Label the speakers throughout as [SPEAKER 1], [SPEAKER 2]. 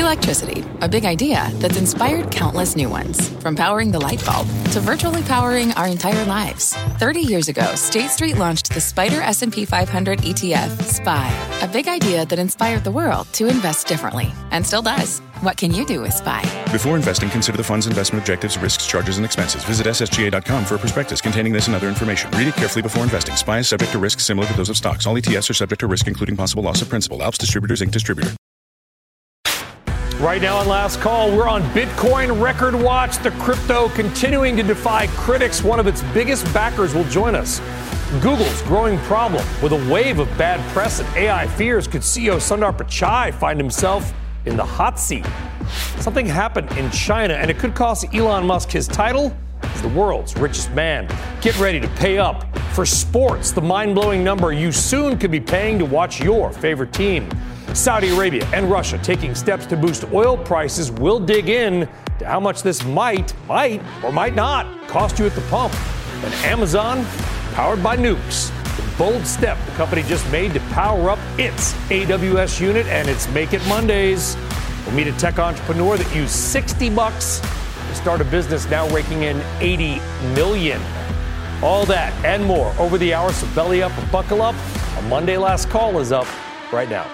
[SPEAKER 1] Electricity, a big idea that's inspired countless new ones. From powering the light bulb to virtually powering our entire lives. 30 years ago, State Street launched the SPDR S&P 500 ETF, SPY. A big idea that inspired the world to invest differently. And still does. What can you do with SPY?
[SPEAKER 2] Before investing, consider the fund's investment objectives, risks, charges, and expenses. Visit ssga.com for a prospectus containing this and other information. Read it carefully before investing. SPY is subject to risks similar to those of stocks. All ETFs are subject to risk, including possible loss of principal. Alps Distributors, Inc. Distributor.
[SPEAKER 3] Right now on Last Call, we're on Bitcoin record watch. The crypto continuing to defy critics. One of its biggest backers will join us. Google's growing problem with a wave of bad press and AI fears. Could CEO Sundar Pichai find himself in the hot seat? Something happened in China, and it could cost Elon Musk his title as the world's richest man. Get ready to pay up for sports, the mind-blowing number you soon could be paying to watch your favorite team. Saudi Arabia and Russia taking steps to boost oil prices. We'll dig in to how much this might or might not cost you at the pump. And Amazon, powered by nukes. The bold step the company just made to power up its AWS unit and its Make It Mondays. We'll meet a tech entrepreneur that used $60 to start a business now raking in $80 million. All that and more over the hour, so belly up and buckle up. A Monday Last Call is up right now.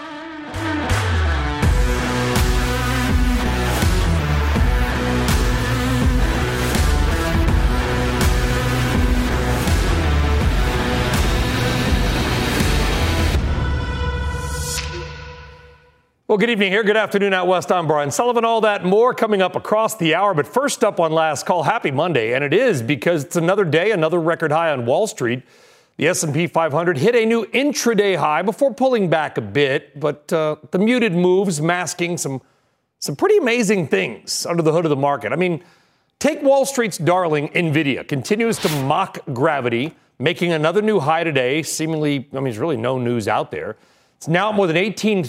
[SPEAKER 3] Well, good evening here. Good afternoon out west. I'm Brian Sullivan. All that and more coming up across the hour. But first up on Last Call, happy Monday. And it is because it's another day, another record high on Wall Street. The S&P 500 hit a new intraday high before pulling back a bit. But the muted moves masking some pretty amazing things under the hood of the market. I mean, take Wall Street's darling NVIDIA. Continues to mock gravity, making another new high today. Seemingly, there's really no news out there. It's now more than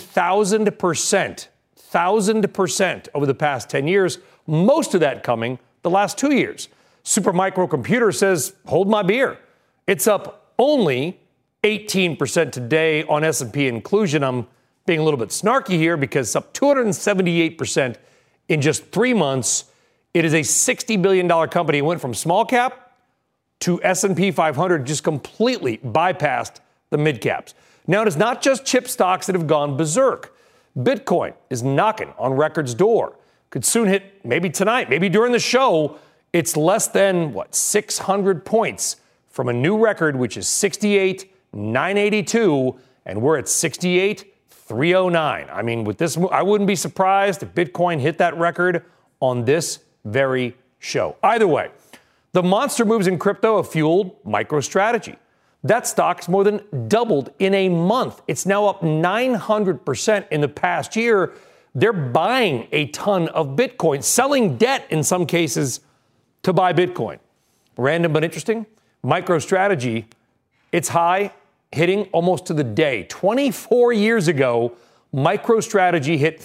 [SPEAKER 3] 18,000% over the past 10 years, most of that coming the last 2 years. Supermicro Computer says, hold my beer. It's up only 18% today on S&P inclusion. I'm being a little bit snarky here because it's up 278% in just 3 months. It is a $60 billion company. It went from small cap to S&P 500, just completely bypassed the mid caps. Now, it is not just chip stocks that have gone berserk. Bitcoin is knocking on record's door. Could soon hit, maybe tonight, maybe during the show. It's less than, 600 points from a new record, which is 68,982, and we're at 68,309. I mean, with this, I wouldn't be surprised if Bitcoin hit that record on this very show. Either way, the monster moves in crypto have fueled MicroStrategy. That stock's more than doubled in a month. It's now up 900% in the past year. They're buying a ton of Bitcoin, selling debt in some cases to buy Bitcoin. Random but interesting. MicroStrategy, it's high hitting almost to the day. 24 years ago, MicroStrategy hit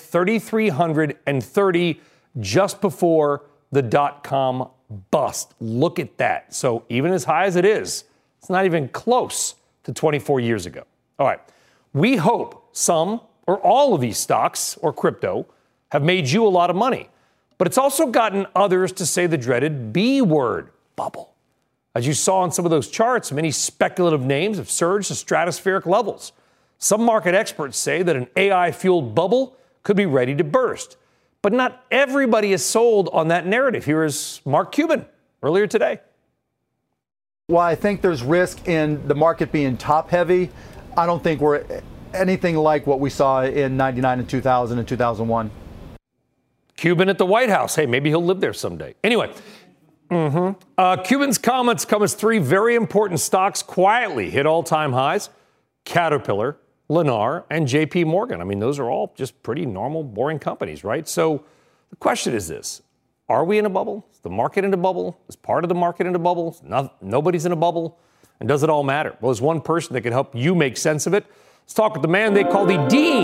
[SPEAKER 3] 3,330 just before the dot-com bust. Look at that. So even as high as it is, it's not even close to 24 years ago. All right. We hope some or all of these stocks or crypto have made you a lot of money. But it's also gotten others to say the dreaded B word, bubble. As you saw on some of those charts, many speculative names have surged to stratospheric levels. Some market experts say that an AI-fueled bubble could be ready to burst. But not everybody is sold on that narrative. Here is Mark Cuban earlier today.
[SPEAKER 4] While I think there's risk in the market being top heavy, I don't think we're anything like what we saw in 99 and 2000 and 2001.
[SPEAKER 3] Cuban at the White House. Hey, maybe he'll live there someday. Anyway, Cuban's comments come as three very important stocks quietly hit all-time highs. Caterpillar, Lennar, and JP Morgan. I mean, those are all just pretty normal, boring companies, right? So the question is this. Are we in a bubble? Is the market in a bubble? Is part of the market in a bubble? Nobody's in a bubble? And does it all matter? Well, there's one person that can help you make sense of it. Let's talk with the man they call the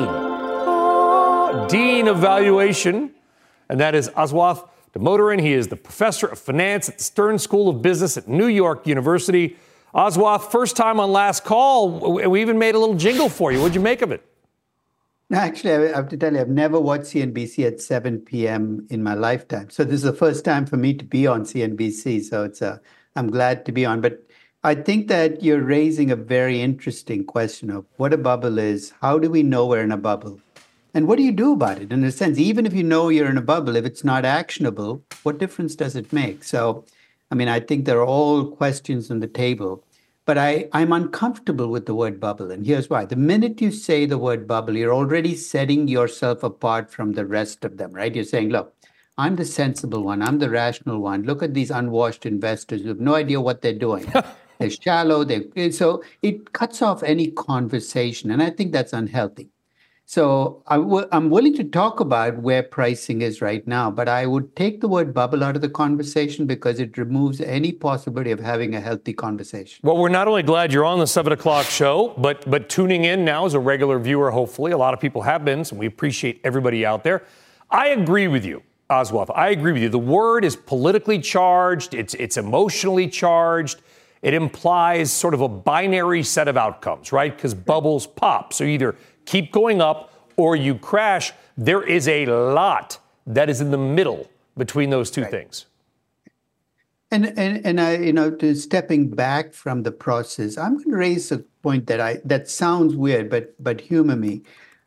[SPEAKER 3] Dean of Valuation, and that is Aswath Damodaran. He is the professor of finance at the Stern School of Business at New York University. Aswath, first time on Last Call. We even made a little jingle for you. What'd you make of it?
[SPEAKER 5] No, actually, I have to tell you, I've never watched CNBC at 7 p.m. in my lifetime. So this is the first time for me to be on CNBC. So I'm glad to be on. But I think that you're raising a very interesting question of what a bubble is. How do we know we're in a bubble? And what do you do about it? In a sense, even if you know you're in a bubble, if it's not actionable, what difference does it make? So, I mean, I think there are all questions on the table. But I'm uncomfortable with the word bubble. And here's why. The minute you say the word bubble, you're already setting yourself apart from the rest of them, right? You're saying, look, I'm the sensible one. I'm the rational one. Look at these unwashed investors who have no idea what they're doing. They're shallow. So it cuts off any conversation. And I think that's unhealthy. So I'm willing to talk about where pricing is right now, but I would take the word bubble out of the conversation because it removes any possibility of having a healthy conversation.
[SPEAKER 3] Well, we're not only glad you're on the 7 o'clock show, but tuning in now as a regular viewer, hopefully. A lot of people have been, so we appreciate everybody out there. I agree with you, Aswath. I agree with you. The word is politically charged. It's emotionally charged. It implies sort of a binary set of outcomes, right? Because bubbles pop. So either keep going up or you crash. There is a lot that is in the middle between those two things.
[SPEAKER 5] And I, to stepping back from the process, I'm going to raise a point that sounds weird, but humor me.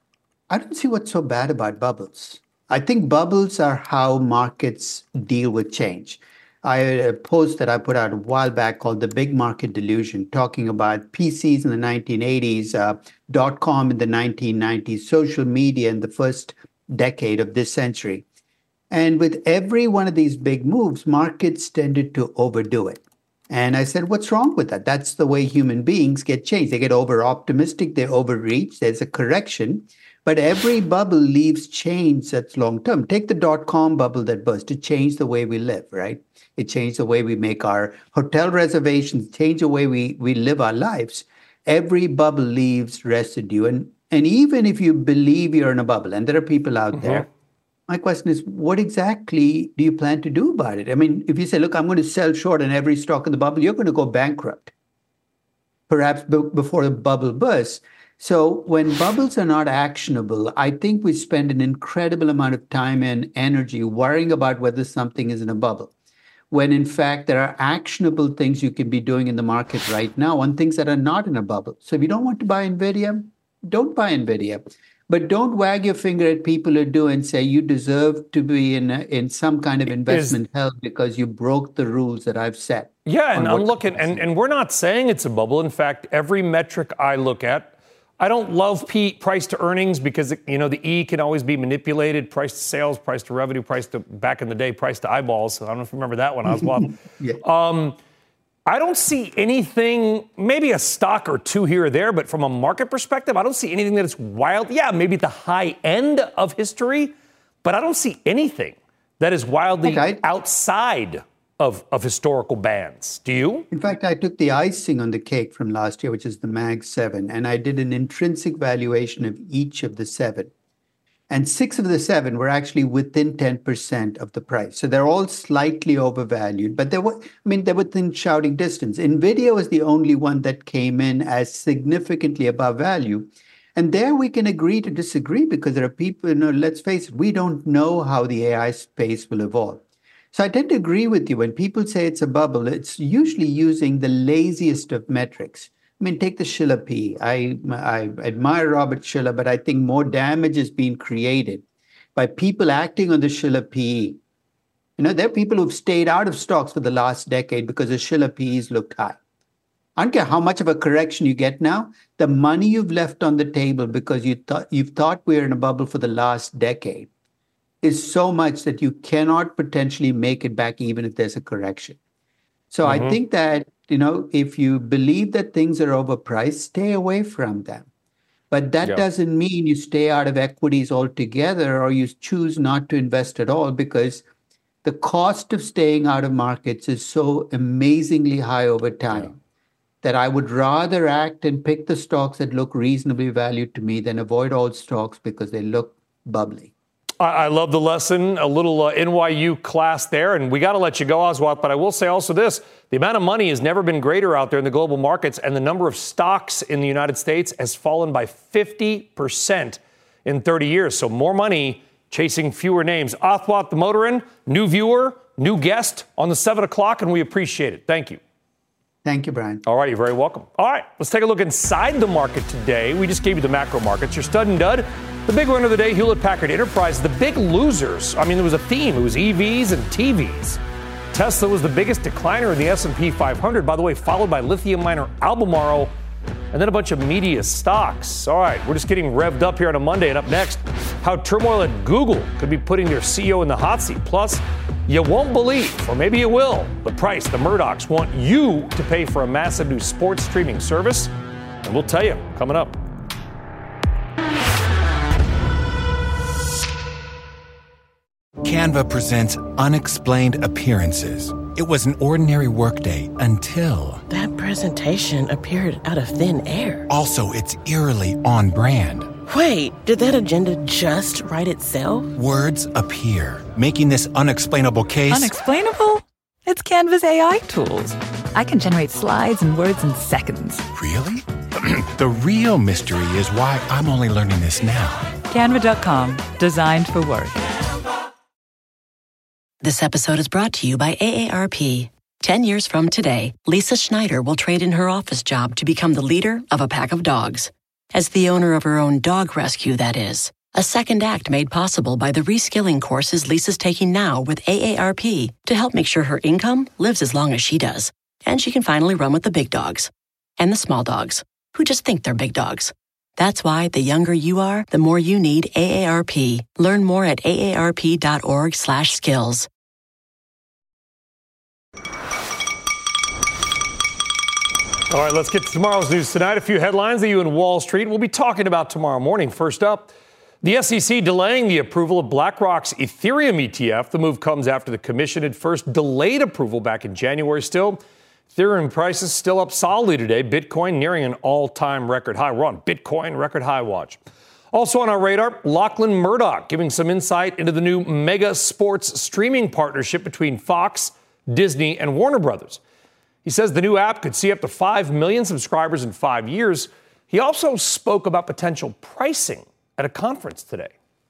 [SPEAKER 5] I don't see what's so bad about bubbles. I think bubbles are how markets deal with change. I had a post that I put out a while back called The Big Market Delusion, talking about PCs in the 1980s, .com in the 1990s, social media in the first decade of this century. And with every one of these big moves, markets tended to overdo it. And I said, what's wrong with that? That's the way human beings get changed. They get over-optimistic, they overreach, there's a correction. But every bubble leaves change that's long-term. Take the .com bubble that burst. It changed the way we live, right? It changed the way we make our hotel reservations, changed the way we live our lives. Every bubble leaves residue. And even if you believe you're in a bubble, and there are people out there, my question is, what exactly do you plan to do about it? I mean, if you say, look, I'm going to sell short on every stock in the bubble, you're going to go bankrupt, perhaps before the bubble bursts. So when bubbles are not actionable, I think we spend an incredible amount of time and energy worrying about whether something is in a bubble, when in fact there are actionable things you can be doing in the market right now on things that are not in a bubble. So if you don't want to buy NVIDIA, don't buy NVIDIA. But don't wag your finger at people who do and say you deserve to be in some kind of investment hell because you broke the rules that I've set.
[SPEAKER 3] Yeah, and I'm looking, and we're not saying it's a bubble. In fact, every metric I look at, I don't love price to earnings because, the E can always be manipulated. Price to sales, price to revenue, price to, back in the day, price to eyeballs. I don't know if you remember that one, Oswald.
[SPEAKER 5] Yeah.
[SPEAKER 3] I don't see anything, maybe a stock or two here or there, but from a market perspective, I don't see anything that is wild. Yeah, maybe at the high end of history, but I don't see anything that is wildly outside of historical bands. Do you?
[SPEAKER 5] In fact, I took the icing on the cake from last year, which is the Mag 7, and I did an intrinsic valuation of each of the 7. And 6 of the 7 were actually within 10% of the price. So they're all slightly overvalued, but they're within shouting distance. NVIDIA was the only one that came in as significantly above value. And there we can agree to disagree because there are people, let's face it, we don't know how the AI space will evolve. So I tend to agree with you. When people say it's a bubble, it's usually using the laziest of metrics. I mean, take the Shiller P. I admire Robert Shiller, but I think more damage is being created by people acting on the Shiller PE. There are people who've stayed out of stocks for the last decade because the Shiller PEs looked high. I don't care how much of a correction you get now. The money you've left on the table because you've thought we're in a bubble for the last decade is so much that you cannot potentially make it back even if there's a correction. So I think that, if you believe that things are overpriced, stay away from them. But that doesn't mean you stay out of equities altogether or you choose not to invest at all because the cost of staying out of markets is so amazingly high over time that I would rather act and pick the stocks that look reasonably valued to me than avoid all stocks because they look bubbly.
[SPEAKER 3] I love the lesson, a little NYU class there, and we got to let you go, Oswald, but I will say also this. The amount of money has never been greater out there in the global markets, and the number of stocks in the United States has fallen by 50% in 30 years. So more money chasing fewer names. Athwat the Motorin, new viewer, new guest on the 7 o'clock, and we appreciate it. Thank you.
[SPEAKER 5] Thank you, Brian.
[SPEAKER 3] All right, you're very welcome. All right, let's take a look inside the market today. We just gave you the macro markets. Your stud and dud. The big winner of the day, Hewlett-Packard Enterprise. The big losers, I mean, there was a theme. It was EVs and TVs. Tesla was the biggest decliner in the S&P 500, by the way, followed by lithium miner Albemarle, and then a bunch of media stocks. All right, we're just getting revved up here on a Monday. And up next, how turmoil at Google could be putting their CEO in the hot seat. Plus, you won't believe, or maybe you will, the price the Murdochs want you to pay for a massive new sports streaming service. And we'll tell you coming up.
[SPEAKER 6] Canva presents Unexplained Appearances. It was an ordinary workday until...
[SPEAKER 7] That presentation appeared out of thin air.
[SPEAKER 6] Also, it's eerily on brand.
[SPEAKER 7] Wait, did that agenda just write itself?
[SPEAKER 6] Words appear, making this unexplainable case...
[SPEAKER 8] Unexplainable? It's Canva's AI tools. I can generate slides and words in seconds.
[SPEAKER 6] Really? The real mystery is why I'm only learning this now.
[SPEAKER 8] Canva.com, designed for work.
[SPEAKER 9] This episode is brought to you by AARP. 10 years from today, Lisa Schneider will trade in her office job to become the leader of a pack of dogs. As the owner of her own dog rescue, that is. A second act made possible by the reskilling courses Lisa's taking now with AARP to help make sure her income lives as long as she does. And she can finally run with the big dogs. And the small dogs, who just think they're big dogs. That's why the younger you are, the more you need AARP. Learn more at aarp.org/skills.
[SPEAKER 3] All right, let's get to tomorrow's news tonight. A few headlines that you in Wall Street will be talking about tomorrow morning. First up, the SEC delaying the approval of BlackRock's Ethereum ETF. The move comes after the commission had first delayed approval back in January. Still, Ethereum prices still up solidly today. Bitcoin nearing an all-time record high. We're on Bitcoin record high watch. Also on our radar, Lachlan Murdoch giving some insight into the new mega sports streaming partnership between Fox, Disney, and Warner Brothers. He says the new app could see up to 5 million subscribers in 5 years. He also spoke about potential pricing at a conference today.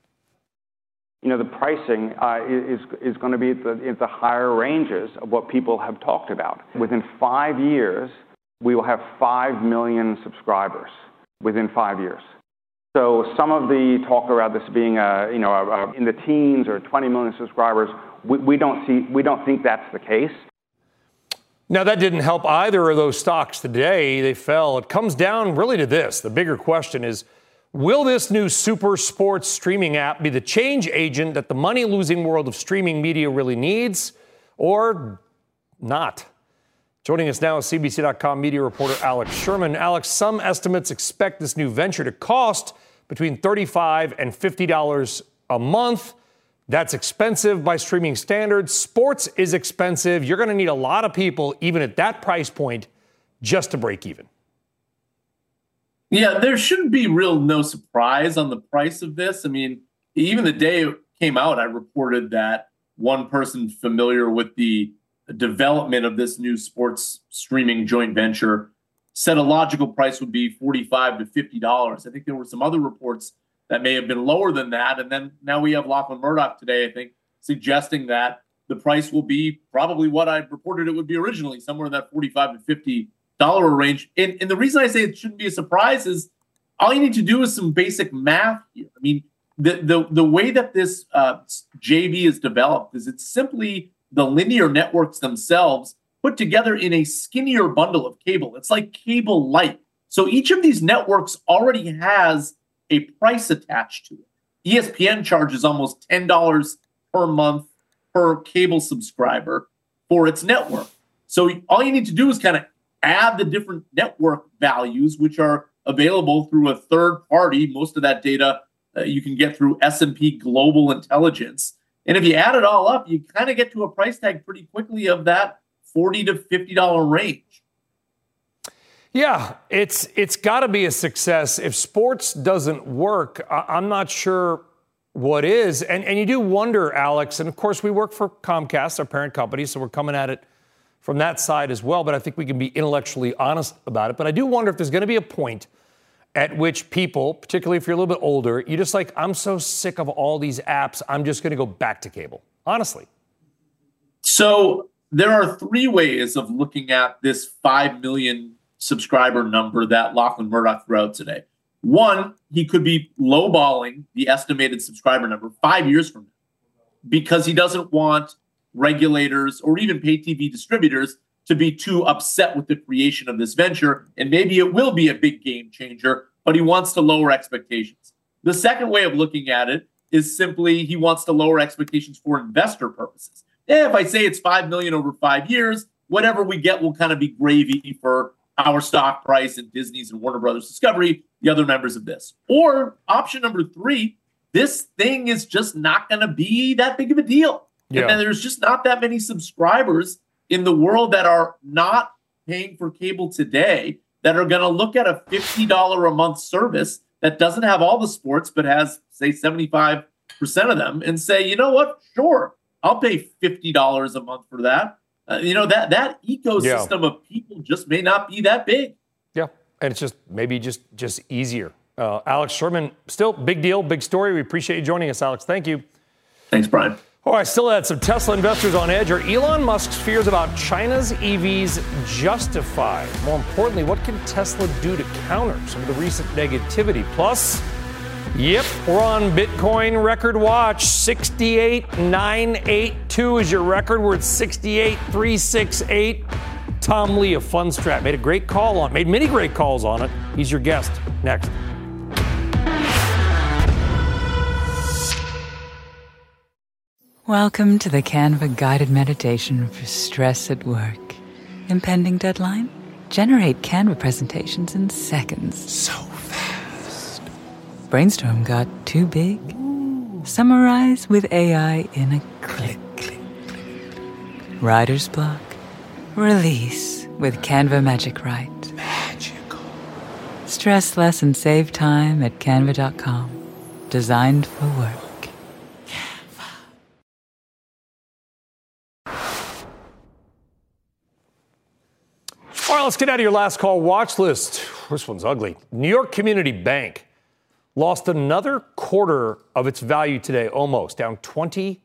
[SPEAKER 10] You know, the pricing is going to be at the higher ranges of what people have talked about. Within 5 years, we will have 5 million subscribers within 5 years. So some of the talk about this being in the teens or 20 million subscribers, we don't think that's the case.
[SPEAKER 3] Now, that didn't help either of those stocks today. They fell. It comes down really to this. The bigger question is, will this new super sports streaming app be the change agent that the money-losing world of streaming media really needs, or not? Joining us now is CBC.com media reporter Alex Sherman. Alex, some estimates expect this new venture to cost between $35 and $50 a month. That's expensive by streaming standards. Sports is expensive. You're going to need a lot of people, even at that price point, just to break even.
[SPEAKER 11] Yeah, there shouldn't be no surprise on the price of this. I mean, even the day it came out, I reported that one person familiar with the development of this new sports streaming joint venture said a logical price would be $45 to $50. I think there were some other reports that may have been lower than that. And then now we have Lachlan Murdoch today, I think, suggesting that the price will be probably what I reported it would be originally, somewhere in that $45 to $50 range. And the reason I say it shouldn't be a surprise is all you need to do is some basic math here. I mean, the way that this JV is developed is it's simply the linear networks themselves put together in a skinnier bundle of cable. It's like cable light. So each of these networks already has a price attached to it. ESPN charges almost $10 per month per cable subscriber for its network. So all you need to do is kind of add the different network values, which are available through a third party. Most of that data you can get through S&P Global Intelligence. And if you add it all up, you kind of get to a price tag pretty quickly of that $40 to $50 range.
[SPEAKER 3] Yeah, it's got to be a success. If sports doesn't work, I'm not sure what is. And you do wonder, Alex, and of course we work for Comcast, our parent company, so we're coming at it from that side as well. But I think we can be intellectually honest about it. But I do wonder if there's going to be a point at which people, particularly if you're a little bit older, you're just like, I'm so sick of all these apps, I'm just going to go back to cable, honestly?
[SPEAKER 11] So there are three ways of looking at this 5 million subscriber number that Lachlan Murdoch threw out today. One, he could be lowballing the estimated subscriber number 5 years from now because he doesn't want regulators or even pay TV distributors to be too upset with the creation of this venture. And maybe it will be a big game changer, but he wants to lower expectations. The second way of looking at it is simply he wants to lower expectations for investor purposes. If I say it's 5 million over 5 years, whatever we get will kind of be gravy for our stock price and Disney's and Warner Brothers Discovery, the other members of this. Or option number three, this thing is just not going to be that big of a deal. Yeah. And there's just not that many subscribers in the world that are not paying for cable today that are going to look at a $50 a month service that doesn't have all the sports, but has, say, 75% of them and say, you know what, sure, I'll pay $50 a month for that. That ecosystem of people just may not be that big.
[SPEAKER 3] Yeah, and it's just maybe just easier. Alex Sherman, still big deal, big story. We appreciate you joining us, Alex. Thank you.
[SPEAKER 11] Thanks, Brian.
[SPEAKER 3] All right, still had some Tesla investors on edge. Are Elon Musk's fears about China's EVs justified? More importantly, what can Tesla do to counter some of the recent negativity? Plus, yep, we're on Bitcoin record watch. 68,982 is your record. We're at 68,368. Tom Lee of Fundstrat made many great calls on it. He's your guest next.
[SPEAKER 8] Welcome to the Canva guided meditation for stress at work. Impending deadline? Generate Canva presentations in seconds.
[SPEAKER 6] So fast.
[SPEAKER 8] Brainstorm got too big? Ooh. Summarize with AI in a click. Writer's block? Release with Canva Magic Write.
[SPEAKER 6] Magical.
[SPEAKER 8] Stress less and save time at canva.com. Designed for work.
[SPEAKER 3] All right, let's get out of your last call watch list. This one's ugly. New York Community Bank lost another quarter of its value today, almost, down 23%.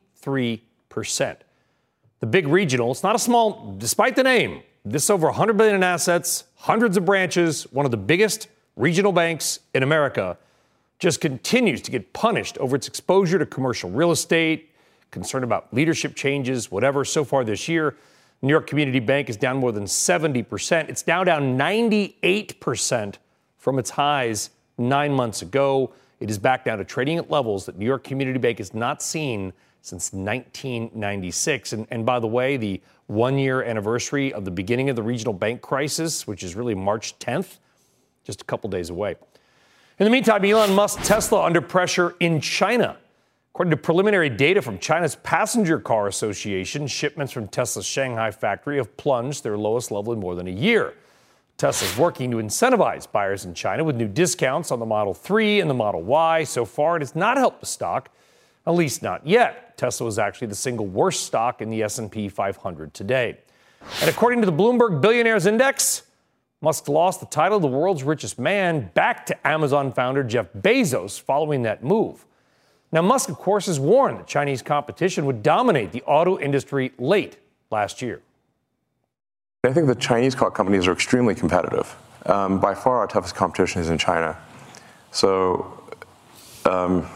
[SPEAKER 3] The big regional, it's not a small, despite the name, this over $100 billion in assets, hundreds of branches, one of the biggest regional banks in America, just continues to get punished over its exposure to commercial real estate, concern about leadership changes, whatever. So far this year, New York Community Bank is down more than 70%. It's now down 98% from its highs 9 months ago. It is back down to trading at levels that New York Community Bank has not seen since 1996. And by the way, the one-year anniversary of the beginning of the regional bank crisis, which is really March 10th, just a couple days away. In the meantime, Elon Musk's Tesla under pressure in China. According to preliminary data from China's Passenger Car Association, shipments from Tesla's Shanghai factory have plunged their lowest level in more than a year. Tesla's working to incentivize buyers in China with new discounts on the Model 3 and the Model Y. So far, it has not helped the stock, at least not yet. Tesla was actually the single worst stock in the S&P 500 today. And according to the Bloomberg Billionaires Index, Musk lost the title of the world's richest man back to Amazon founder Jeff Bezos following that move. Now, Musk, of course, has warned that Chinese competition would dominate the auto industry late last year.
[SPEAKER 12] I think the Chinese car companies are extremely competitive. By far, our toughest competition is in China. So, there's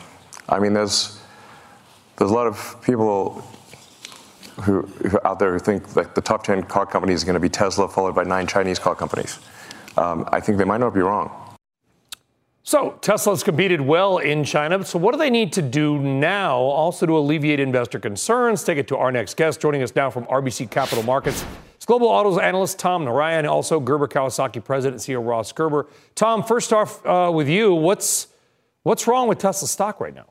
[SPEAKER 12] a lot of people who out there who think like the top 10 car companies is going to be Tesla, followed by 9 Chinese car companies. I think they might not be wrong.
[SPEAKER 3] So Tesla's competed well in China. So what do they need to do now also to alleviate investor concerns? Take it to our next guest. Joining us now from RBC Capital Markets, it's Global Autos analyst Tom Narayan, also Gerber Kawasaki president and CEO Ross Gerber. Tom, first off with you, what's wrong with Tesla stock right now?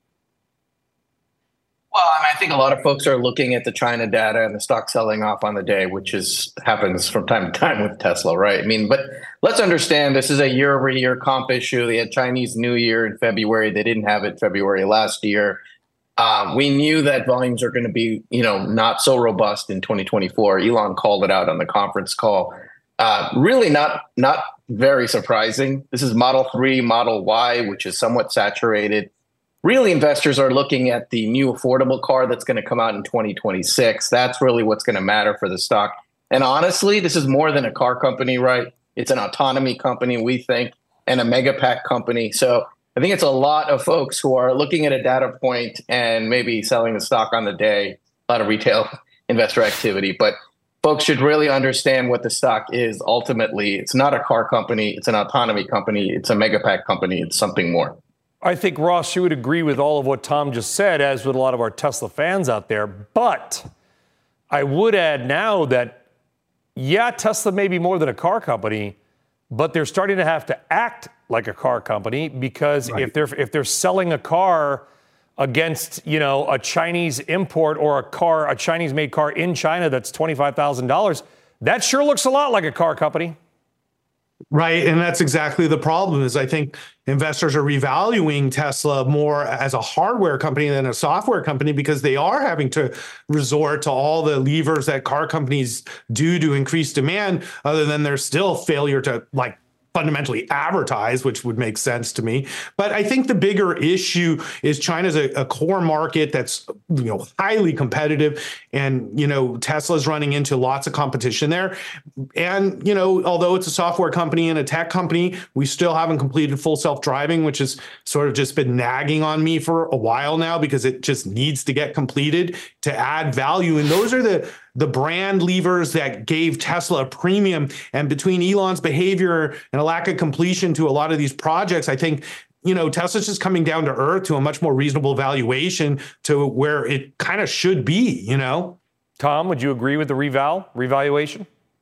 [SPEAKER 13] Well, I think a lot of folks are looking at the China data and the stock selling off on the day, which happens from time to time with Tesla, right? But let's understand this is a year-over-year comp issue. They had Chinese New Year in February. They didn't have it February last year. We knew that volumes are going to be, not so robust in 2024. Elon called it out on the conference call. Really not very surprising. This is Model 3, Model Y, which is somewhat saturated. Really, investors are looking at the new affordable car that's going to come out in 2026. That's really what's going to matter for the stock. And honestly, this is more than a car company, right? It's an autonomy company, we think, and a mega pack company. So I think it's a lot of folks who are looking at a data point and maybe selling the stock on the day, a lot of retail investor activity. But folks should really understand what the stock is ultimately. It's not a car company. It's an autonomy company. It's a mega pack company. It's something more.
[SPEAKER 3] I think, Ross, you would agree with all of what Tom just said, as would a lot of our Tesla fans out there. But I would add now that, yeah, Tesla may be more than a car company, but they're starting to have to act like a car company, because if they're selling a car against, a Chinese import or a Chinese-made car in China that's $25,000, that sure looks a lot like a car company.
[SPEAKER 14] Right. And that's exactly the problem. Is I think investors are revaluing Tesla more as a hardware company than a software company, because they are having to resort to all the levers that car companies do to increase demand, other than their still failure to fundamentally advertise, which would make sense to me. But I think the bigger issue is China's a core market that's, highly competitive, and, Tesla's running into lots of competition there. And, although it's a software company and a tech company, we still haven't completed full self-driving, which has sort of just been nagging on me for a while now, because it just needs to get completed to add value. And those are the brand levers that gave Tesla a premium. And between Elon's behavior and a lack of completion to a lot of these projects, I think, Tesla's just coming down to earth to a much more reasonable valuation, to where it kind of should be,
[SPEAKER 3] Tom, would you agree with the revaluation?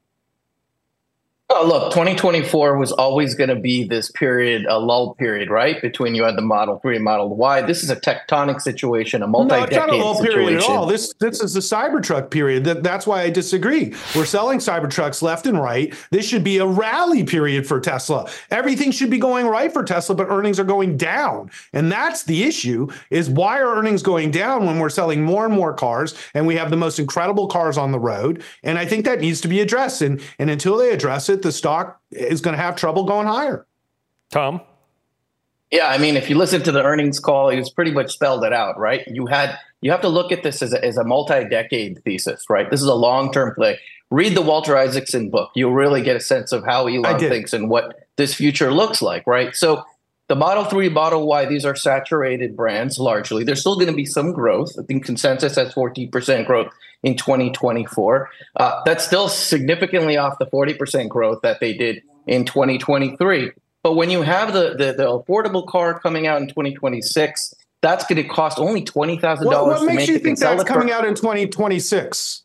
[SPEAKER 13] Oh, look, 2024 was always going to be this period, a lull period, right? Between you had the Model 3 and Model Y. This is a tectonic situation, a multi-decade situation.
[SPEAKER 14] No, it's not a lull period at all. This is the Cybertruck period. That's why I disagree. We're selling Cybertrucks left and right. This should be a rally period for Tesla. Everything should be going right for Tesla, but earnings are going down. And that's the issue, is why are earnings going down when we're selling more and more cars and we have the most incredible cars on the road? And I think that needs to be addressed. And until they address it, the stock is going to have trouble going higher.
[SPEAKER 3] Tom?
[SPEAKER 13] Yeah, I mean, if you listen to the earnings call, he was pretty much spelled it out, right? You have to look at this as a multi-decade thesis, right? This is a long-term play. Read the Walter Isaacson book. You'll really get a sense of how Elon thinks and what this future looks like, right? So the Model 3, Model Y, these are saturated brands largely. There's still going to be some growth. I think consensus has 14% growth in 2024. That's still significantly off the 40% growth that they did in 2023. But when you have the affordable car coming out in 2026, that's going to cost only $20,000
[SPEAKER 14] what
[SPEAKER 13] to make it.
[SPEAKER 14] What makes you think that's coming out in 2026?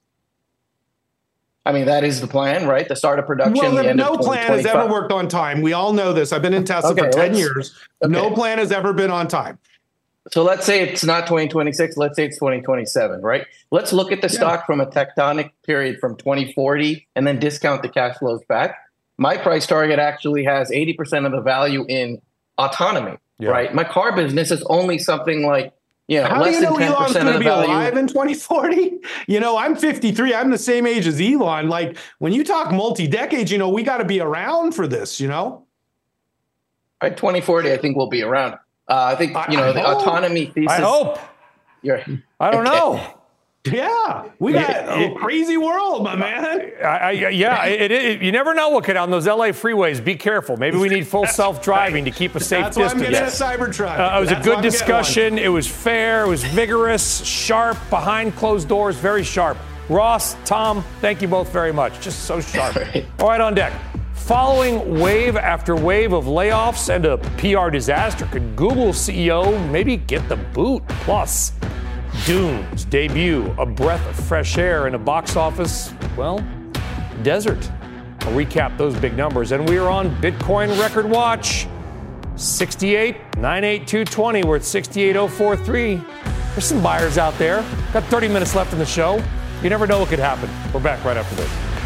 [SPEAKER 13] I mean, that is the plan, right? The start of production.
[SPEAKER 14] Well, no plan has ever worked on time. We all know this. I've been in Tesla for 10 years. Okay. No plan has ever been on time.
[SPEAKER 13] So let's say it's not 2026. Let's say it's 2027, right? Let's look at the stock from a tectonic period from 2040 and then discount the cash flows back. My price target actually has 80% of the value in autonomy, right? My car business is only something like,
[SPEAKER 14] how
[SPEAKER 13] less
[SPEAKER 14] do you know
[SPEAKER 13] than 10%
[SPEAKER 14] Elon's going to be
[SPEAKER 13] value.
[SPEAKER 14] alive in 2040? I'm 53. I'm the same age as Elon. Like, when you talk multi-decades, we got to be around for this,
[SPEAKER 13] By 2040, I think we'll be around. I think, the autonomy thesis.
[SPEAKER 3] I hope. I don't know.
[SPEAKER 14] Yeah, we got a crazy world, my man.
[SPEAKER 3] You never know what could on those LA freeways. Be careful. Maybe we need full self-driving to keep a safe
[SPEAKER 14] That's
[SPEAKER 3] distance.
[SPEAKER 14] Why I'm getting a Cybertruck.
[SPEAKER 3] It was a good discussion. It was fair. It was vigorous, sharp, behind closed doors, very sharp. Ross, Tom, thank you both very much. Just so sharp. All right, on deck. Following wave after wave of layoffs and a PR disaster, could Google's CEO maybe get the boot? Plus, Dune's debut, a breath of fresh air in a box office, desert. I'll recap those big numbers. And we are on Bitcoin record watch. 68,98220. We're at 68,043. There's some buyers out there. Got 30 minutes left in the show. You never know what could happen. We're back right after this.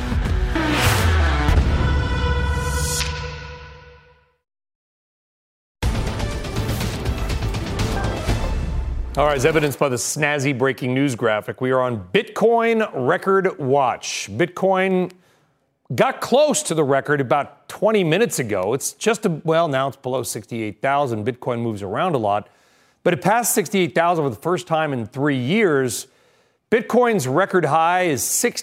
[SPEAKER 3] All right, as evidenced by the snazzy breaking news graphic, we are on Bitcoin record watch. Bitcoin got close to the record about 20 minutes ago. It's just, now it's below 68,000. Bitcoin moves around a lot. But it passed 68,000 for the first time in 3 years. Bitcoin's record high is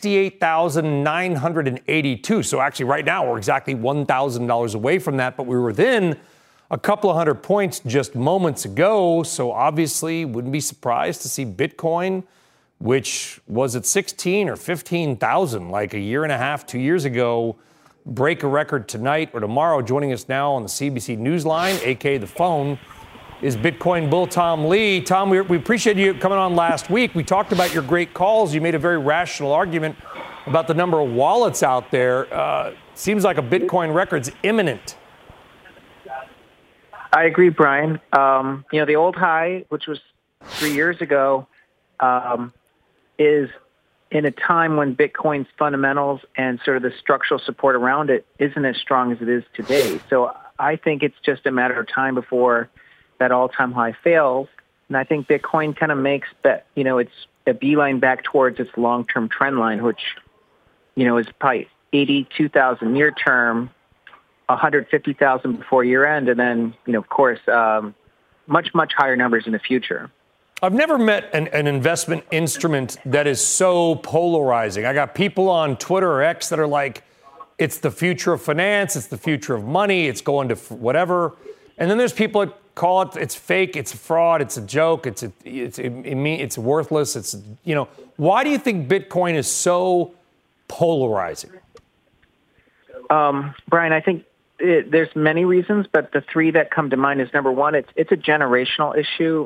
[SPEAKER 3] 68,982. So actually right now we're exactly $1,000 away from that, but we were within a couple of hundred points just moments ago. So obviously wouldn't be surprised to see Bitcoin, which was at 16 or 15,000 like a year and a half, 2 years ago, break a record tonight or tomorrow. Joining us now on the CBC Newsline, aka the phone, is Bitcoin bull Tom Lee. Tom, we appreciate you coming on last week. We talked about your great calls. You made a very rational argument about the number of wallets out there. Seems like a Bitcoin record's imminent.
[SPEAKER 15] I agree, Brian. The old high, which was 3 years ago, is in a time when Bitcoin's fundamentals and sort of the structural support around it isn't as strong as it is today. So I think it's just a matter of time before that all-time high fails. And I think Bitcoin kind of makes that, it's a beeline back towards its long-term trend line, which, is probably 82,000 near term, 150,000 before year end, and then, of course, much, much higher numbers in the future.
[SPEAKER 3] I've never met an investment instrument that is so polarizing. I got people on Twitter or X that are like, it's the future of finance, it's the future of money, it's going to whatever. And then there's people that call it, it's fake, it's a fraud, it's a joke, it's worthless. Why do you think Bitcoin is so polarizing?
[SPEAKER 15] Brian, I think there's many reasons, but the three that come to mind is, number one, it's a generational issue.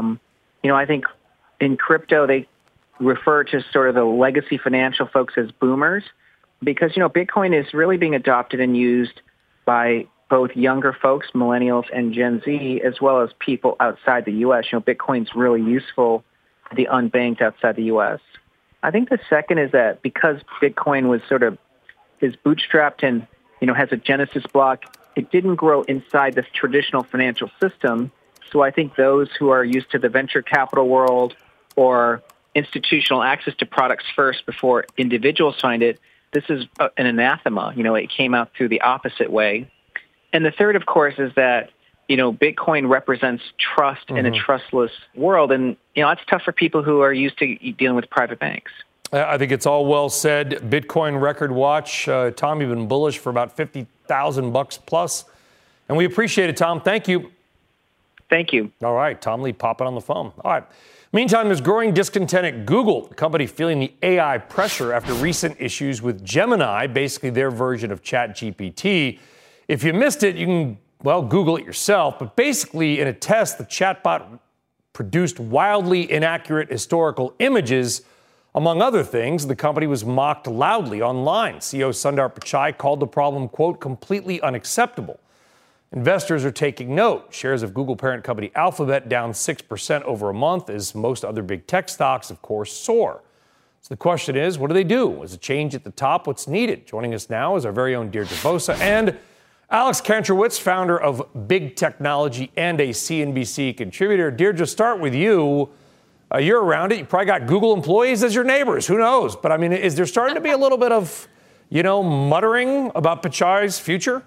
[SPEAKER 15] I think in crypto, they refer to sort of the legacy financial folks as boomers because, Bitcoin is really being adopted and used by both younger folks, millennials and Gen Z, as well as people outside the U.S. Bitcoin's really useful to the unbanked outside the U.S. I think the second is that because Bitcoin was is bootstrapped and, has a genesis block, it didn't grow inside the traditional financial system. So I think those who are used to the venture capital world or institutional access to products first before individuals find it, this is an anathema. It came out through the opposite way. And the third, of course, is that, Bitcoin represents trust in a trustless world. And, that's tough for people who are used to dealing with private banks.
[SPEAKER 3] I think it's all well said. Bitcoin record watch. Tom, you've been bullish for about $50,000 plus. And we appreciate it, Tom. Thank you.
[SPEAKER 15] Thank you.
[SPEAKER 3] All right. Tom Lee popping on the phone. All right. Meantime, there's growing discontent at Google, the company feeling the AI pressure after recent issues with Gemini, basically their version of ChatGPT. If you missed it, you can, Google it yourself. But basically, in a test, the chatbot produced wildly inaccurate historical images. Among other things, the company was mocked loudly online. CEO Sundar Pichai called the problem, quote, completely unacceptable. Investors are taking note. Shares of Google parent company Alphabet down 6% over a month as most other big tech stocks, of course, soar. So the question is, what do they do? Is a change at the top what's needed? Joining us now is our very own Deirdre Bosa and Alex Kantrowitz, founder of Big Technology and a CNBC contributor. Deirdre, start with you. You're around it. You probably got Google employees as your neighbors. Who knows? But, is there starting to be a little bit of, muttering about Pichai's future?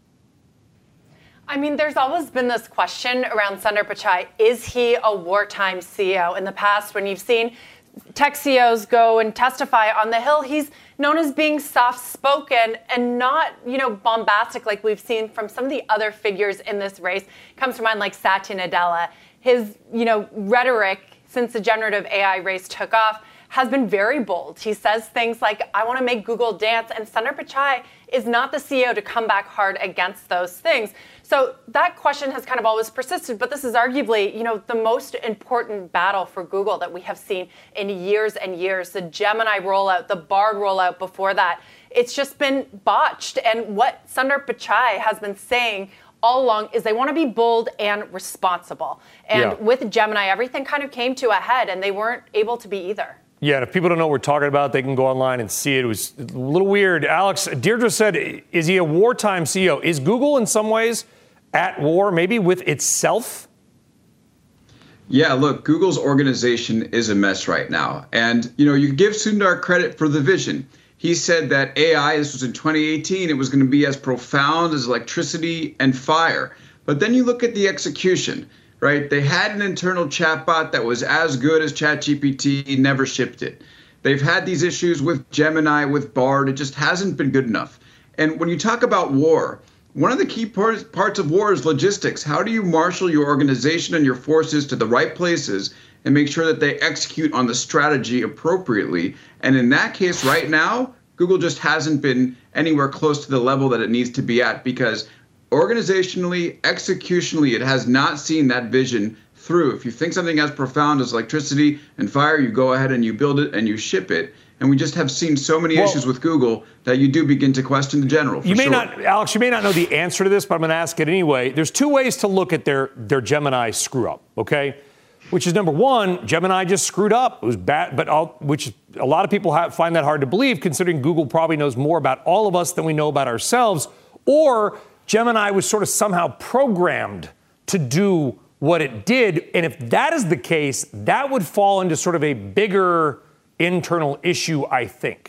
[SPEAKER 16] There's always been this question around Sundar Pichai. Is he a wartime CEO? In the past, when you've seen tech CEOs go and testify on the Hill, he's known as being soft-spoken and not, bombastic like we've seen from some of the other figures in this race. Comes to mind like Satya Nadella. His, rhetoric since the generative AI race took off has been very bold. He says things like, I want to make Google dance, and Sundar Pichai is not the CEO to come back hard against those things. So that question has kind of always persisted, but this is arguably, the most important battle for Google that we have seen in years and years. The Gemini rollout, the Bard rollout before that, it's just been botched. And what Sundar Pichai has been saying all along is they want to be bold and responsible. And with Gemini, everything kind of came to a head, and they weren't able to be either.
[SPEAKER 3] Yeah, and if people don't know what we're talking about, they can go online and see it. It was a little weird. Alex, Deirdre said, is he a wartime CEO? Is Google in some ways at war, maybe with itself?
[SPEAKER 17] Yeah, look, Google's organization is a mess right now. And, you give Sundar credit for the vision. he said that AI, this was in 2018, it was going to be as profound as electricity and fire. But then you look at the execution, right? They had an internal chatbot that was as good as ChatGPT, never shipped it. They've had these issues with Gemini, with Bard. It just hasn't been good enough. And when you talk about war, one of the key parts of war is logistics. How do you marshal your organization and your forces to the right places and make sure that they execute on the strategy appropriately? And in that case right now, Google just hasn't been anywhere close to the level that it needs to be at, because organizationally, executionally, it has not seen that vision through. If you think something as profound as electricity and fire, you go ahead and you build it and you ship it. And we just have seen so many issues with Google that you do begin to question the general.
[SPEAKER 3] You may not, Alex, you may not know the answer to this, but I'm going to ask it anyway. There's two ways to look at their Gemini screw up, okay? Which is, number one, Gemini just screwed up. It was bad, which a lot of people find that hard to believe, considering Google probably knows more about all of us than we know about ourselves. Or Gemini was sort of somehow programmed to do what it did. And if that is the case, that would fall into sort of a bigger internal issue, I think.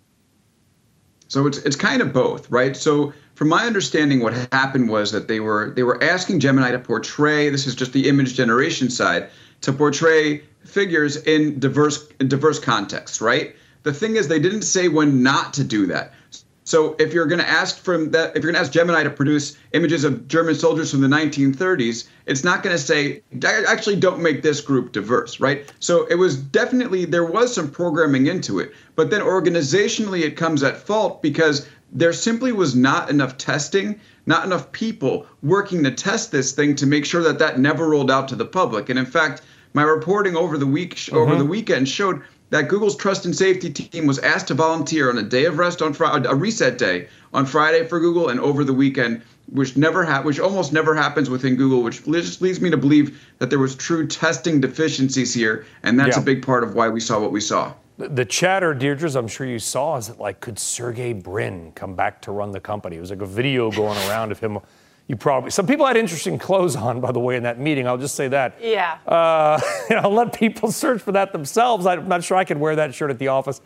[SPEAKER 17] So it's kind of both, right? So from my understanding, what happened was that they were asking Gemini to portray, this is just the image generation side, to portray figures in diverse contexts, right? The thing is, they didn't say when not to do that. So if you're going to ask Gemini to produce images of German soldiers from the 1930s, it's not going to say, actually don't make this group diverse, right? So it was definitely, there was some programming into it, but then organizationally it comes at fault because there simply was not enough testing, not enough people working to test this thing to make sure that never rolled out to the public. And in fact, my reporting over the weekend showed that Google's trust and safety team was asked to volunteer on a day of rest on Friday, a reset day on Friday for Google, and over the weekend, which almost never happens within Google, which just leads me to believe that there was true testing deficiencies here, and that's a big part of why we saw what we saw.
[SPEAKER 3] The chatter, Deirdre, I'm sure you saw, is that could Sergey Brin come back to run the company? It was like a video going around of him. Some people had interesting clothes on, by the way, in that meeting. I'll just say that.
[SPEAKER 16] Yeah.
[SPEAKER 3] I'll let people search for that themselves. I'm not sure I could wear that shirt at the office.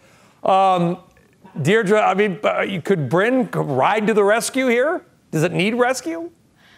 [SPEAKER 3] Deirdre, I mean, could Brin ride to the rescue here? Does it need rescue?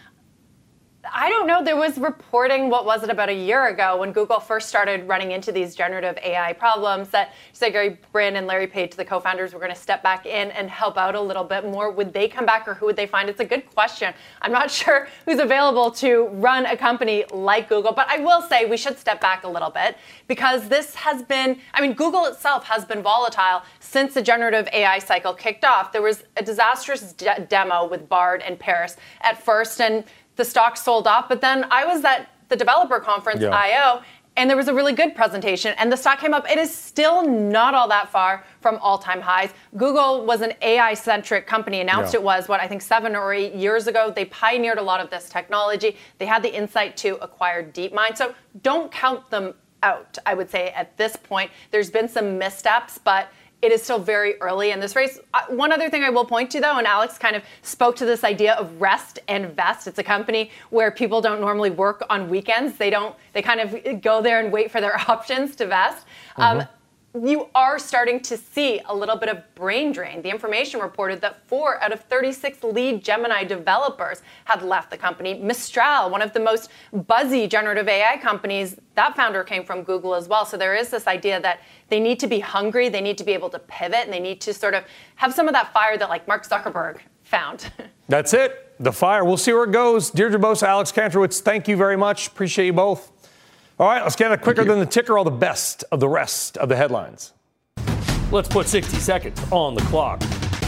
[SPEAKER 16] I don't know. There was reporting, about a year ago when Google first started running into these generative AI problems, that Sergey Brin and Larry Page, the co-founders, were going to step back in and help out a little bit more. Would they come back, or who would they find? It's a good question. I'm not sure who's available to run a company like Google, but I will say we should step back a little bit, because this has been, Google itself has been volatile since the generative AI cycle kicked off. There was a disastrous demo with Bard and Paris at first, and the stock sold off, but then I was at the developer conference, I/O, and there was a really good presentation, and the stock came up. It is still not all that far from all-time highs. Google was an AI-centric company, announced it was, I think 7 or 8 years ago. They pioneered a lot of this technology. They had the insight to acquire DeepMind, so don't count them out, I would say, at this point. There's been some missteps, but it is still very early in this race. One other thing I will point to, though, and Alex kind of spoke to this idea of rest and vest. It's a company where people don't normally work on weekends. They kind of go there and wait for their options to vest. You are starting to see a little bit of brain drain. The Information reported that 4 out of 36 lead Gemini developers had left the company. Mistral, one of the most buzzy generative AI companies, that founder came from Google as well. So there is this idea that they need to be hungry, they need to be able to pivot, and they need to sort of have some of that fire that Mark Zuckerberg found. That's it, the fire. We'll see where it goes. Deirdre Bosa, Alex Kantrowitz, thank you very much. Appreciate you both. All right, let's get it quicker than the ticker, all the best of the rest of the headlines. Let's put 60 seconds on the clock.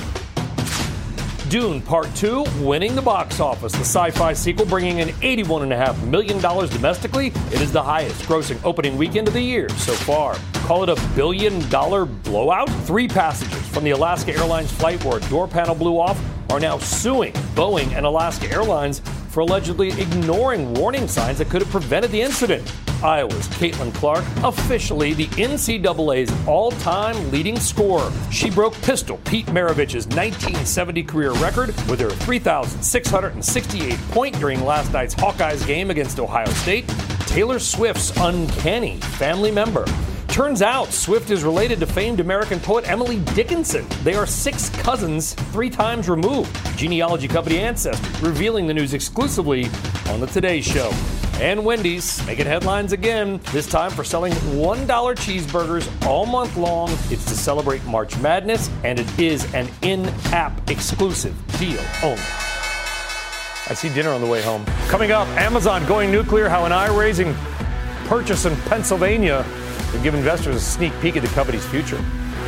[SPEAKER 16] Dune Part 2 winning the box office. The sci-fi sequel bringing in $81.5 million domestically. It is the highest grossing opening weekend of the year so far. Call it a $1 billion blowout. 3 passengers from the Alaska Airlines flight where a door panel blew off are now suing Boeing and Alaska Airlines for allegedly ignoring warning signs that could have prevented the incident. Iowa's Caitlin Clark, officially the NCAA's all-time leading scorer. She broke Pistol Pete Maravich's 1970 career record with her 3,668 point during last night's Hawkeyes game against Ohio State. Taylor Swift's uncanny family member
[SPEAKER 3] Turns out Swift is related to famed American poet Emily Dickinson. They are 6 cousins, 3 times removed. Genealogy company Ancestry revealing the news exclusively on the Today Show. And Wendy's making headlines again, this time for selling $1 cheeseburgers all month long. It's to celebrate March Madness, and it is an in-app exclusive deal only. I see dinner on the way home. Coming up, Amazon going nuclear, how an eye-raising purchase in Pennsylvania will give investors a sneak peek at the company's future.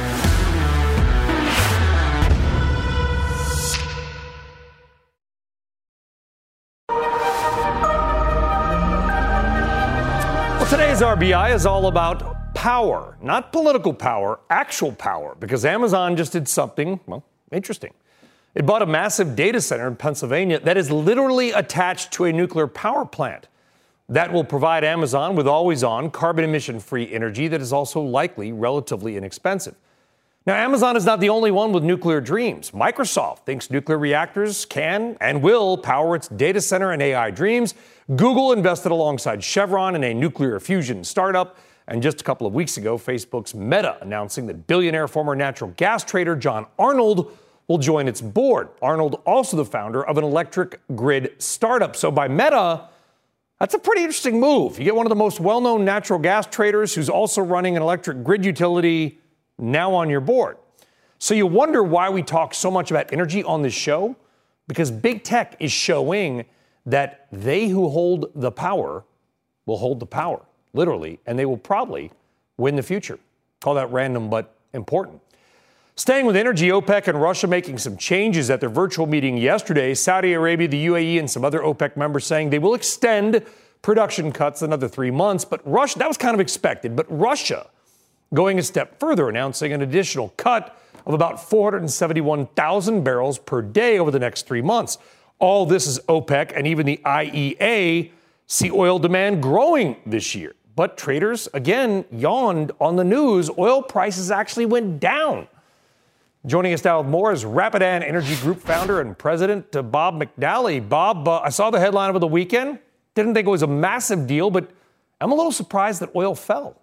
[SPEAKER 3] Today's RBI is all about power, not political power, actual power, because Amazon just did something, well, interesting. It bought a massive data center in Pennsylvania that is literally attached to a nuclear power plant. That will provide Amazon with always-on, carbon emission-free energy that is also likely relatively inexpensive. Now, Amazon is not the only one with nuclear dreams. Microsoft thinks nuclear reactors can and will power its data center and AI dreams. Google invested alongside Chevron in a nuclear fusion startup. And just a couple of weeks ago, Facebook's Meta announcing that billionaire former natural gas trader John Arnold will join its board. Arnold, also the founder of an electric grid startup. So by Meta, that's a pretty interesting move. You get one of the most well-known natural gas traders who's also running an electric grid utility now on your board. So you wonder why we talk so much about energy on this show? Because big tech is showing that they who hold the power will hold the power, literally, and they will probably win the future. Call that random but important. Staying with energy, OPEC and Russia making some changes at their virtual meeting yesterday. Saudi Arabia, the UAE, and some other OPEC members saying they will extend production cuts another 3 months. But Russia, that was kind of expected, but Russia going a step further, announcing an additional cut of about 471,000 barrels per day over the next 3 months. All this is OPEC and even the IEA see oil demand growing this year. But traders, again, yawned on the news. Oil prices actually went down. Joining us now with more is Rapidan Energy Group founder and president Bob McNally. Bob, I saw the headline over the weekend. Didn't think it was a massive deal, but I'm a little surprised that oil fell.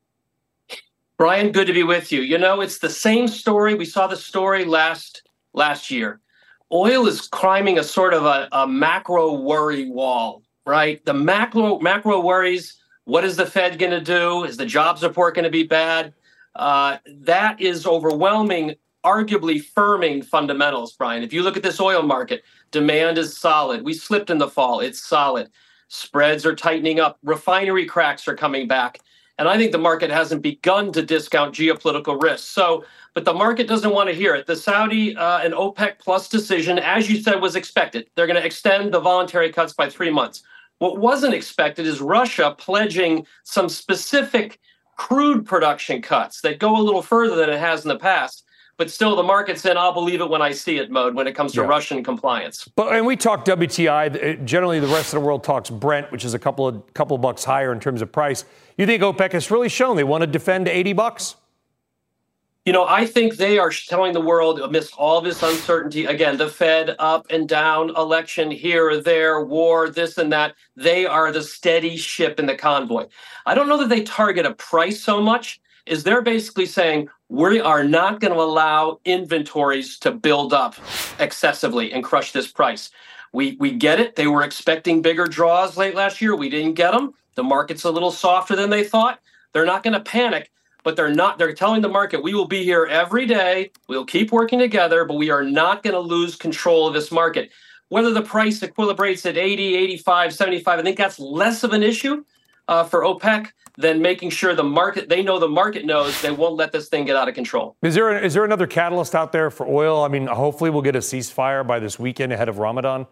[SPEAKER 18] Brian, good to be with you. You know, it's the same story. We saw the story last year. Oil is climbing a sort of a macro worry wall, right? The macro worries, what is the Fed going to do? Is the jobs report going to be bad? That is overwhelming, arguably firming fundamentals, Brian. If you look at this oil market, demand is solid. We slipped in the fall. It's solid. Spreads are tightening up. Refinery cracks are coming back. And I think the market hasn't begun to discount geopolitical risks. But the market doesn't want to hear it. The Saudi and OPEC Plus decision, as you said, was expected. They're going to extend the voluntary cuts by 3 months. What wasn't expected is Russia pledging some specific crude production cuts that go a little further than it has in the past. But still, the market's in I'll believe it when I see it mode when it comes to Russian compliance.
[SPEAKER 3] And we talk WTI. Generally, the rest of the world talks Brent, which is a couple of bucks higher in terms of price. You think OPEC has really shown they want to defend $80?
[SPEAKER 18] You know, I think they are telling the world amidst all this uncertainty, again, the Fed up and down, election here or there, war, this and that. They are the steady ship in the convoy. I don't know that they target a price so much as they're basically saying we are not going to allow inventories to build up excessively and crush this price. We get it. They were expecting bigger draws late last year. We didn't get them. The market's a little softer than they thought. They're not going to panic. But they're telling the market, we will be here every day. We'll keep working together, but we are not going to lose control of this market. Whether the price equilibrates at 80, 85, 75, I think that's less of an issue for OPEC than making sure the market knows they won't let this thing get out of control.
[SPEAKER 3] Is there another catalyst out there for oil? I mean, hopefully we'll get a ceasefire by this weekend ahead of Ramadan.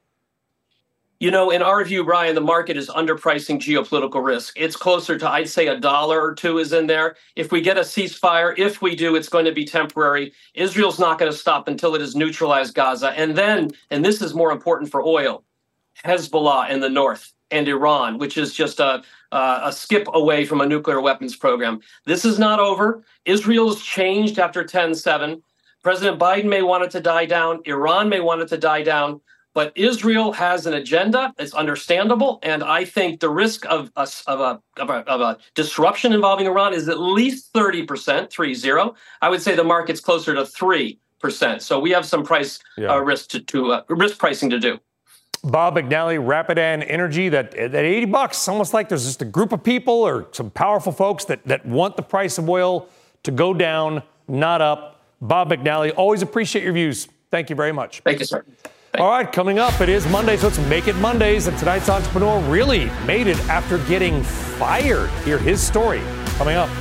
[SPEAKER 18] You know, in our view, Brian, the market is underpricing geopolitical risk. It's closer to, I'd say, $1 or $2 is in there. If we get a ceasefire, if we do, it's going to be temporary. Israel's not going to stop until it has neutralized Gaza. And then, and this is more important for oil, Hezbollah in the north and Iran, which is just a skip away from a nuclear weapons program. This is not over. Israel's changed after 10/7. President Biden may want it to die down. Iran may want it to die down. But Israel has an agenda. It's understandable, and I think the risk of a disruption involving Iran is at least 30%, 30. I would say the market's closer to 3%. So we have some price risk risk pricing to do.
[SPEAKER 3] Bob McNally, Rapidan Energy, that $80, almost like there's just a group of people or some powerful folks that want the price of oil to go down, not up. Bob McNally, always appreciate your views. Thank you very much.
[SPEAKER 18] Thank you, sir.
[SPEAKER 3] All right, coming up, it is Monday, so let's make it Mondays. And tonight's entrepreneur really made it after getting fired. Hear his story coming up.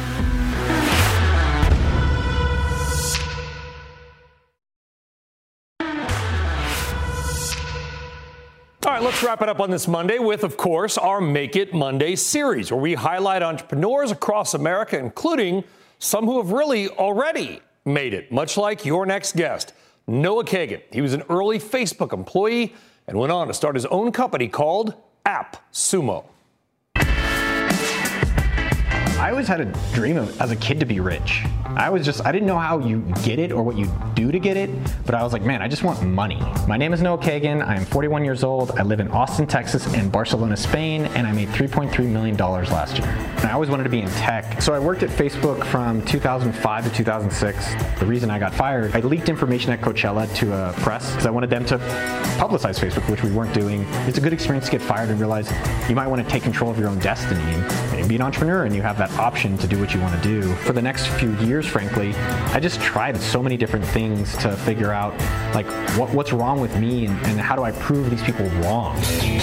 [SPEAKER 3] All right, let's wrap it up on this Monday with, of course, our Make It Monday series, where we highlight entrepreneurs across America, including some who have really already made it, much like your next guest. Noah Kagan. He was an early Facebook employee and went on to start his own company called AppSumo.
[SPEAKER 19] I always had a dream as a kid to be rich. I didn't know how you get it or what you do to get it, but I was like, man, I just want money. My name is Noah Kagan. I am 41 years old. I live in Austin, Texas, and Barcelona, Spain, and I made $3.3 million last year. And I always wanted to be in tech. So I worked at Facebook from 2005 to 2006. The reason I got fired, I leaked information at Coachella to a press because I wanted them to publicize Facebook, which we weren't doing. It's a good experience to get fired and realize you might want to take control of your own destiny and be an entrepreneur, and you have that option to do what you want to do. For the next few years, frankly, I just tried so many different things to figure out like what's wrong with me and how do I prove these people wrong.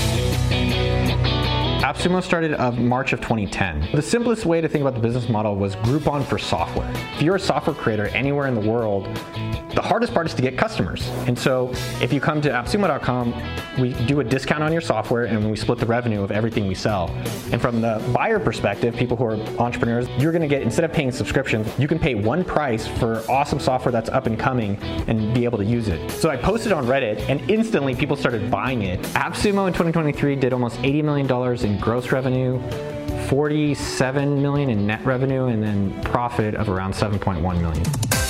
[SPEAKER 19] AppSumo started March of 2010. The simplest way to think about the business model was Groupon for software. If you're a software creator anywhere in the world, the hardest part is to get customers. And so if you come to appsumo.com, we do a discount on your software and we split the revenue of everything we sell. And from the buyer perspective, people who are entrepreneurs, you're going to get, instead of paying subscriptions, you can pay one price for awesome software that's up and coming and be able to use it. So I posted on Reddit and instantly people started buying it. AppSumo in 2023 did almost $80 million in gross revenue, $47 million in net revenue, and then profit of around $7.1 million.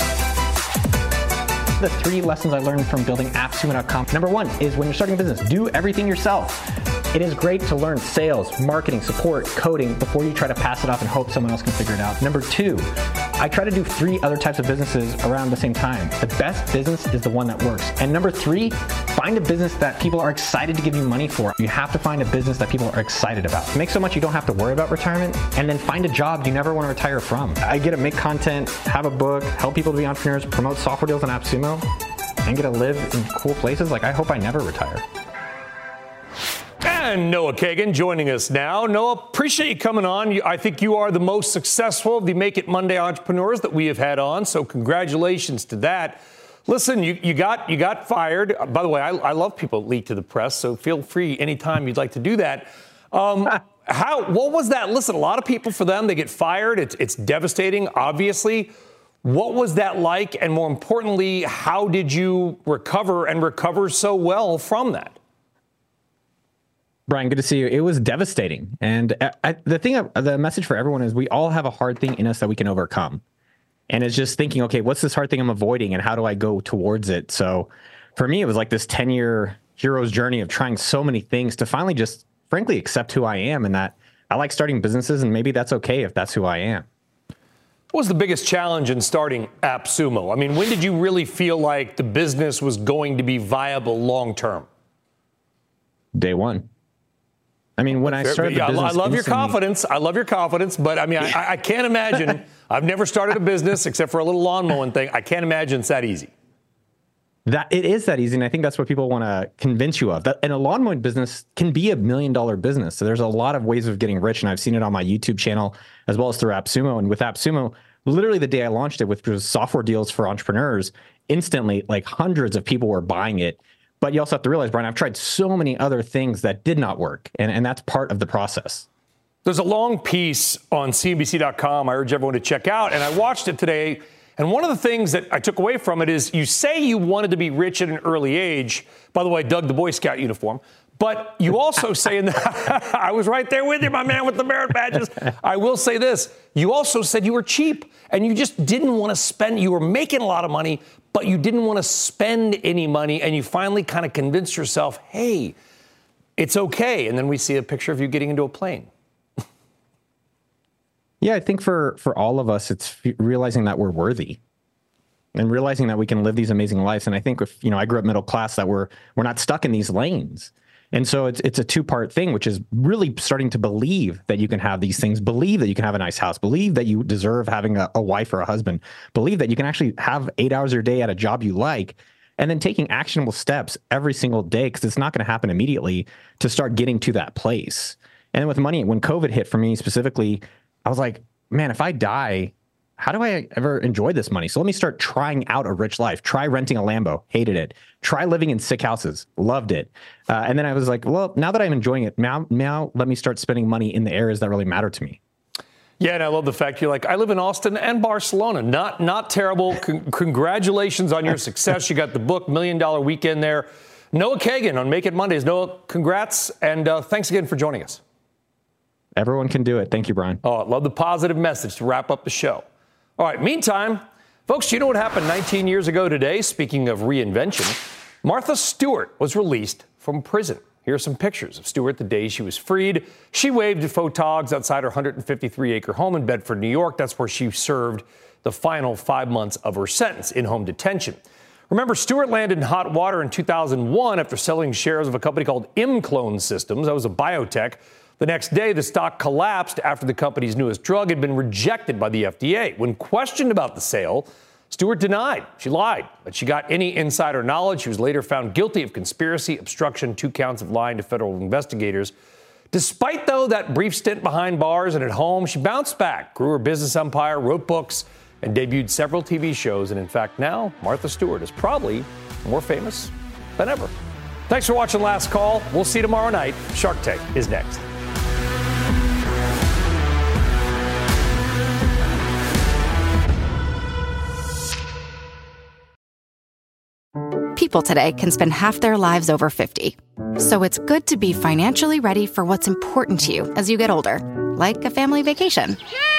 [SPEAKER 19] The 3 lessons I learned from building appsumo.com. Number 1 is when you're starting a business, do everything yourself. It is great to learn sales, marketing, support, coding before you try to pass it off and hope someone else can figure it out. Number 2, I try to do 3 other types of businesses around the same time. The best business is the one that works. And number 3, find a business that people are excited to give you money for. You have to find a business that people are excited about. Make so much you don't have to worry about retirement, and then find a job you never want to retire from. I get to make content, have a book, help people to be entrepreneurs, promote software deals on AppSumo, and get to live in cool places. Like, I hope I never retire.
[SPEAKER 3] And Noah Kagan joining us now. Noah, appreciate you coming on. I think you are the most successful of the Make It Monday entrepreneurs that we have had on, so congratulations to that. Listen, you got fired. By the way, I love people leak to the press, so feel free anytime you'd like to do that. What was that? Listen, a lot of people, for them, they get fired. It's devastating, obviously. What was that like? And more importantly, how did you recover so well from that?
[SPEAKER 19] Brian, good to see you. It was devastating. And the message for everyone is we all have a hard thing in us that we can overcome. And it's just thinking, okay, what's this hard thing I'm avoiding and how do I go towards it? So for me, it was like this 10-year hero's journey of trying so many things to finally just frankly accept who I am and that I like starting businesses and maybe that's okay if that's who I am.
[SPEAKER 3] What was the biggest challenge in starting AppSumo? I mean, when did you really feel like the business was going to be viable long term?
[SPEAKER 19] Day one. I mean, when I started the business,
[SPEAKER 3] I love your confidence. I love your confidence, but I mean, I can't imagine. I've never started a business except for a little lawn mowing thing. I can't imagine it's that easy.
[SPEAKER 19] That it is that easy, and I think that's what people want to convince you of. That, and a lawn mowing business can be $1 million business. So there's a lot of ways of getting rich, and I've seen it on my YouTube channel as well as through AppSumo. And with AppSumo, literally the day I launched it, which was software deals for entrepreneurs, instantly, like hundreds of people were buying it. But you also have to realize, Brian, I've tried so many other things that did not work, and that's part of the process.
[SPEAKER 3] There's a long piece on CNBC.com I urge everyone to check out, and I watched it today. And one of the things that I took away from it is you say you wanted to be rich at an early age. By the way, I dug the Boy Scout uniform. But you also say in that, I was right there with you, my man with the merit badges. I will say this. You also said you were cheap and you just didn't want to spend. You were making a lot of money, but you didn't want to spend any money, and you finally kind of convinced yourself, hey, it's okay. And then we see a picture of you getting into a plane.
[SPEAKER 19] Yeah, I think for all of us, it's realizing that we're worthy and realizing that we can live these amazing lives. And I think if, I grew up middle class, that we're not stuck in these lanes. And so it's a two-part thing, which is really starting to believe that you can have these things, believe that you can have a nice house, believe that you deserve having a wife or a husband, believe that you can actually have 8 hours a your day at a job you like, and then taking actionable steps every single day, because it's not going to happen immediately, to start getting to that place. And with money, when COVID hit for me specifically, I was like, man, if I die, how do I ever enjoy this money? So let me start trying out a rich life. Try renting a Lambo, hated it. Try living in sick houses, loved it. And then I was like, well, now that I'm enjoying it, now let me start spending money in the areas that really matter to me.
[SPEAKER 3] Yeah, and I love the fact you're like, I live in Austin and Barcelona. Not terrible. Congratulations on your success. You got the book, $1 Million Weekend there. Noah Kagan on Make It Mondays. Noah, congrats, and thanks again for joining us.
[SPEAKER 19] Everyone can do it. Thank you, Brian.
[SPEAKER 3] Oh, I love the positive message to wrap up the show. All right, meantime, folks, you know what happened 19 years ago today? Speaking of reinvention, Martha Stewart was released from prison. Here are some pictures of Stewart the day she was freed. She waved at photogs outside her 153-acre home in Bedford, New York. That's where she served the final 5 months of her sentence in home detention. Remember, Stewart landed in hot water in 2001 after selling shares of a company called ImClone Systems. That was a biotech. The next day, the stock collapsed after the company's newest drug had been rejected by the FDA. When questioned about the sale, Stewart denied. She lied that she got any insider knowledge. She was later found guilty of conspiracy, obstruction, 2 counts of lying to federal investigators. Despite, though, that brief stint behind bars and at home, she bounced back, grew her business empire, wrote books, and debuted several TV shows. And in fact, now Martha Stewart is probably more famous than ever. Thanks for watching Last Call. We'll see you tomorrow night. Shark Tank is next.
[SPEAKER 20] People today can spend half their lives over 50. So it's good to be financially ready for what's important to you as you get older, like a family vacation.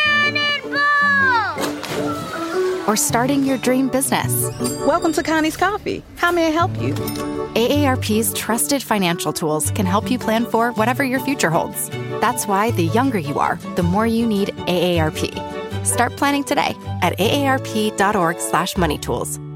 [SPEAKER 20] Or starting your dream business.
[SPEAKER 21] Welcome to Connie's Coffee. How may I help you?
[SPEAKER 20] AARP's trusted financial tools can help you plan for whatever your future holds. That's why the younger you are, the more you need AARP. Start planning today at aarp.org/moneytools.